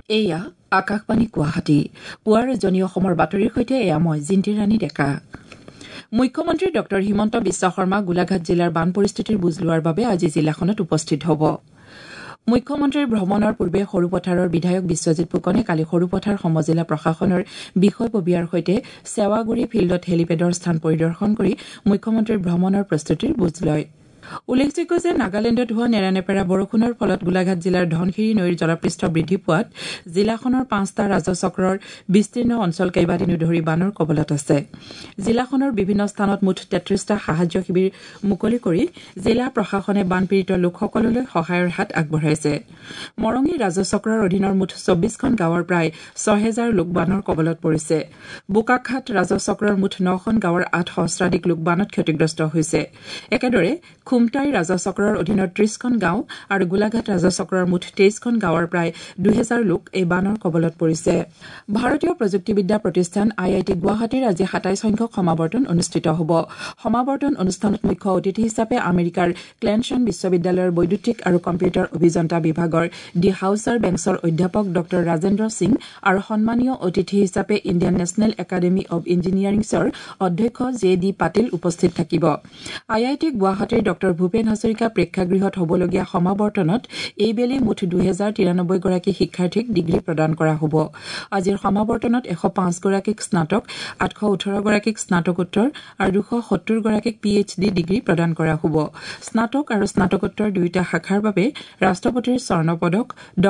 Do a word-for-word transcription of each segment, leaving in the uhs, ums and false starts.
এয়া আকাশবাণী গুৱাহাটী পুৱাৰ জনীয় অসমৰ বাতৰিৰ সৈতে এয়া মই জিন্তি ৰাণী ডেকা। মুখ্যমন্ত্ৰী ডক্টৰ হিমন্ত বিশ্ব শৰ্মা গোলাঘাট জিলাৰ বান পৰিস্থিতিৰ বুজ লোৱাৰ বাবে আজি জিলাখনত উপস্থিত হ'ব। মুখ্যমন্ত্ৰীৰ ভ্ৰমণৰ পূৰ্বে সৰুপথাৰৰ বিধায়ক বিশ্বজিৎ ফুকনে কালি সৰুপথাৰ সমজিলা প্ৰশাসনৰ বিষয়ববীয়াৰ সৈতে চেৱাগুৰি ফিল্ডত হেলিপেডৰ স্থান পৰিদৰ্শন কৰি মুখ্যমন্ত্ৰীৰ ভ্ৰমণৰ প্ৰস্তুতিৰ বুজ লয়। উল্লেখযোগ্য যে নাগালেণ্ডত হোৱা নেৰানেপেৰা বৰষুণৰ ফলত গোলাঘাট জিলাৰ ধনশিৰি নৈৰ জলপৃষ্ঠ বৃদ্ধি পোৱাত জিলাখনৰ পাঁচটা ৰাজচক্ৰৰ বিস্তীৰ্ণ অঞ্চল কেইবাদিনো ধৰি বানৰ কবলত আছে। জিলাখনৰ বিভিন্ন স্থানত মুঠ তেত্ৰিশটা সাহায্য শিবিৰ মুকলি কৰি জিলা প্ৰশাসনে বানপীড়িত লোকসকললৈ সহায়ৰ হাত আগবঢ়াইছে। মৰঙী ৰাজচক্ৰৰ অধীনৰ মুঠ চৌব্বিছখন গাঁৱৰ প্ৰায় ছয় হেজাৰ লোক বানৰ কবলত পৰিছে। বোকাখাট ৰাজচক্ৰৰ মুঠ নখন গাঁৱৰ আঠ সহস্ৰাধিক লোক বানত ক্ষতিগ্ৰস্ত হৈছে। একেদৰে খুমটাই ৰাজচক্ৰৰ অধীনৰ ত্ৰিশখন গাঁও আৰু গোলাঘাট ৰাজচক্ৰৰ মুঠ তেইশখন গাঁৱৰ প্ৰায় দুহেজাৰ লোক এই বানৰ কবলত পৰিছে। ভাৰতীয় প্ৰযুক্তিবিদ্যা প্ৰতিষ্ঠান আই আই টি গুৱাহাটীৰ আজি সাতাইশ সংখ্যক সমাৱৰ্তন অনুষ্ঠিত হ'ব। সমাৱৰ্তন অনুষ্ঠানত মুখ্য অতিথি হিচাপে আমেৰিকাৰ ক্লেনছন বিশ্ববিদ্যালয়ৰ বৈদ্যুতিক আৰু কম্পিউটাৰ অভিযন্তা বিভাগৰ ডি হাউচাৰ বেংছৰ অধ্যাপক ড ৰাজেন্দ্ৰ সিং আৰু সন্মানীয় অতিথি হিচাপে ইণ্ডিয়ান নেচনেল একাডেমী অব ইঞ্জিনিয়াৰিংছৰ অধ্যক্ষ জে ডি পাটিল উপস্থিত থাকিব। আই আই টি গুৱাহাটীৰ ড ভূপেন হাজৰিকা প্ৰেক্ষাগৃহত হ'বলগীয়া সমাৱৰ্তনত এইবেলি মুঠ দুহেজাৰ তিৰানব্বৈ গৰাকী শিক্ষাৰ্থীক ডিগ্ৰী প্ৰদান কৰা হ'ব। আজিৰ সমাৱৰ্তনত এশ পাঁচ গৰাকীক স্নাতক, আঠশ ওঠৰ গৰাকীক স্নাতকোত্তৰ আৰু দুশ সত্তৰ গৰাকীক পি এইচ ডি ডিগ্ৰী প্ৰদান কৰা হ'ব। স্নাতক আৰু স্নাতকোত্তৰ দুয়োটা শাখাৰ বাবে ৰাষ্ট্ৰপতিৰ স্বৰ্ণ পদক, ড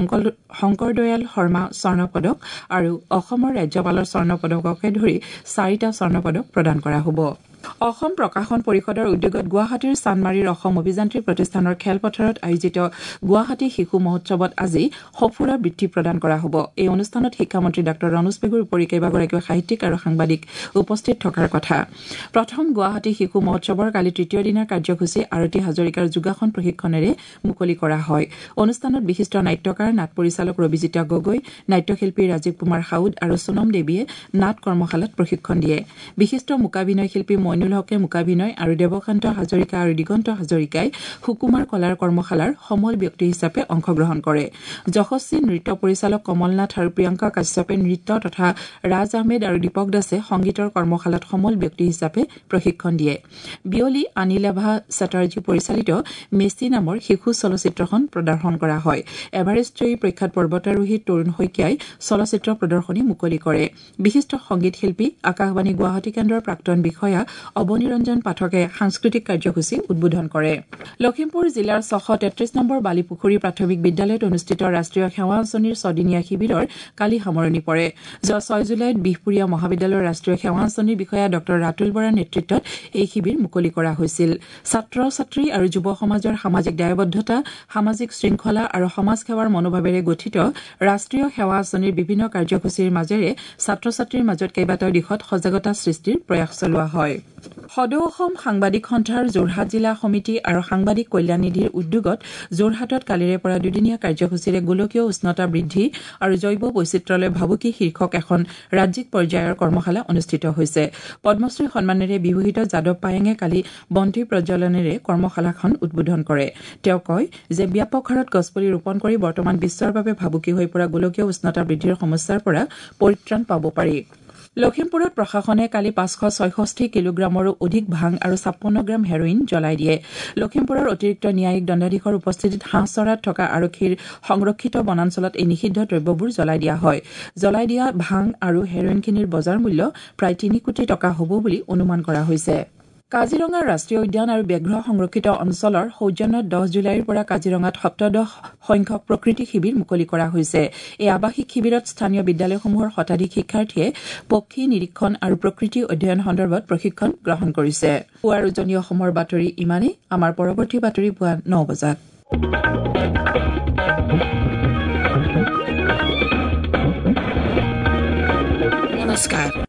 শংকৰদয়াল শৰ্মা স্বৰ্ণ পদক আৰু অসমৰ ৰাজ্যপালৰ স্বৰ্ণ পদককে ধৰি চাৰিটা স্বৰ্ণ পদক প্ৰদান কৰা হ'ব। অসম প্ৰকাশন পৰিষদৰ উদ্যোগত গুৱাহাটীৰ চানমাৰীৰ অসম অভিযান্ত্ৰিক প্ৰতিষ্ঠানৰ খেলপথাৰত আয়োজিত গুৱাহাটী শিশু মহোৎসৱত আজি সফুৰা বৃত্তি প্ৰদান কৰা হ'ব। এই অনুষ্ঠানত শিক্ষামন্ত্ৰী ডাঃ ৰণোজ পেগুৰ উপৰি কেইবাগৰাকীও সাহিত্যিক আৰু সাংবাদিক উপস্থিত থকাৰ কথা। প্ৰথম গুৱাহাটী শিশু মহোৎসৱৰ কালি তৃতীয় দিনাৰ কাৰ্যসূচী আৰতী হাজৰিকাৰ যোগাসন প্ৰশিক্ষণেৰে মুকলি কৰা হয়। অনুষ্ঠানত বিশিষ্ট নাট্যকাৰ, নাট পৰিচালক ৰবিজিতা গগৈ, নাট্যশিল্পী ৰাজীৱ কুমাৰ সাউদ আৰু সোনম দেৱীয়ে নাট কৰ্মশালাত প্ৰশিক্ষণ দিয়ে। বিশিষ্ট মূকাভিনয় শিল্পী মইনুল হকে মূকাভিনয় আৰু দেৱকান্ত হাজৰিকা আৰু দিগন্ত হাজৰিকাই সুকুমাৰ কলাৰ কৰ্মশালাৰ সমল ব্যক্তি হিচাপে অংশগ্ৰহণ কৰে। যশস্বী নৃত্য পৰিচালক কমল নাথ আৰু প্ৰিয়ংকা কাশ্যপে নৃত্য তথা ৰাজ আহমেদ আৰু দীপক দাসে সংগীতৰ কৰ্মশালাত সমল ব্যক্তি হিচাপে প্ৰশিক্ষণ দিয়ে। বিয়লি আনিলাভা চেটাৰ্জী পৰিচালিত মেচি নামৰ শিশু চলচ্চিত্ৰখন প্ৰদৰ্শন কৰা হয়। এভাৰেষ্ট জয়ী প্ৰখ্যাত পৰ্বতাৰোহী তৰুণ শইকীয়াই চলচ্চিত্ৰ প্ৰদৰ্শনী মুকলি কৰে। বিশিষ্ট সংগীত শিল্পী আকাশবাণী গুৱাহাটী কেন্দ্ৰৰ প্ৰাক্তন বিষয়া অৱনীৰঞ্জন পাঠকে সাংস্কৃতিক কাৰ্যসূচী উদ্বোধন কৰে। লখিমপুৰ জিলাৰ ছশ তেত্ৰিশ নম্বৰ বালিপুখুৰী প্ৰাথমিক বিদ্যালয়ত অনুষ্ঠিত ৰাষ্ট্ৰীয় সেৱা আঁচনিৰ ছদিনীয়া শিবিৰৰ কালি সামৰণি পৰে। যোৱা ছয় জুলাইত বিহপুৰীয়া মহাবিদ্যালয়ৰ ৰাষ্ট্ৰীয় সেৱা আঁচনিৰ বিষয়া ড ৰাতুল বৰাৰ নেতৃত্বত এই শিবিৰ মুকলি কৰা হৈছিল। ছাত্ৰ ছাত্ৰী আৰু যুৱ সমাজৰ সামাজিক দায়বদ্ধতা, সামাজিক শৃংখলা আৰু সমাজ সেৱাৰ মনোভাৱেৰে গঠিত ৰাষ্ট্ৰীয় সেৱা আঁচনিৰ বিভিন্ন কাৰ্যসূচীৰ মাজেৰে ছাত্ৰ ছাত্ৰীৰ মাজত কেইবাটাও দিশত সজাগতা সৃষ্টিৰ প্ৰয়াস চলোৱা হয়। সদৌ অসম সাংবাদিক সন্থাৰ যোৰহাট জিলা সমিতি আৰু সাংবাদিক কল্যাণ নিধিৰ উদ্যোগত যোৰহাটত কালিৰে পৰা দুদিনীয়া কাৰ্যসূচীৰে গোলকীয় উষ্ণতা বৃদ্ধি আৰু জৈৱ বৈচিত্ৰ্যলৈ ভাবুকি শীৰ্ষক এখন ৰাজ্যিক পৰ্যায়ৰ কৰ্মশালা অনুষ্ঠিত হৈছে। পদ্মশ্ৰী সন্মানেৰে বিভূষিত যাদৱ পায়েঙে কালি বন্তি প্ৰজ্বলনেৰে কৰ্মশালাখন উদ্বোধন কৰে। তেওঁ কয় যে ব্যাপক হাৰত গছপুলি ৰোপণ কৰি বৰ্তমান বিশ্বৰ বাবে ভাবুকি হৈ পৰা গোলকীয় উষ্ণতা বৃদ্ধিৰ সমস্যাৰ পৰা পৰিত্ৰাণ পাব পাৰি। লখিমপুৰত প্ৰশাসনে কালি পাঁচশ ছয়ষষ্ঠি কিলোগ্ৰামৰো অধিক ভাং আৰু ছাপন্ন গ্ৰাম হেৰইন জ্বলাই দিয়ে। লখিমপুৰৰ অতিৰিক্ত ন্যায়িক দণ্ডাধীশৰ উপস্থিতিত হাঁহচৰাত থকা আৰক্ষীৰ সংৰক্ষিত বনাঞ্চলত এই নিষিদ্ধ দ্ৰব্যবোৰ জ্বলাই দিয়া হয়। জ্বলাই দিয়া ভাং আৰু হেৰইনখিনিৰ বজাৰ মূল্য প্ৰায় তিনি কোটি টকা হ'ব বুলি অনুমান কৰা হৈছে। কাজিৰঙা ৰাষ্ট্ৰীয় উদ্যান আৰু ব্যাঘ্ৰ সংৰক্ষিত অঞ্চলৰ সৌজন্যত দহ জুলাইৰ পৰা কাজিৰঙাত সপ্তদশ সংখ্যক প্ৰকৃতি শিবিৰ মুকলি কৰা হৈছে। এই আৱাসিক শিবিৰত স্থানীয় বিদ্যালয়সমূহৰ শতাধিক শিক্ষাৰ্থীয়ে পক্ষী নিৰীক্ষণ আৰু প্ৰকৃতি অধ্যয়ন সন্দৰ্ভত প্ৰশিক্ষণ গ্ৰহণ কৰিছে। পুৱাৰ উজনি অসমৰ বাতৰি ইমানেই। আমাৰ পৰৱৰ্তী বাতৰি পুৱা ন বজাত। নমস্কাৰ।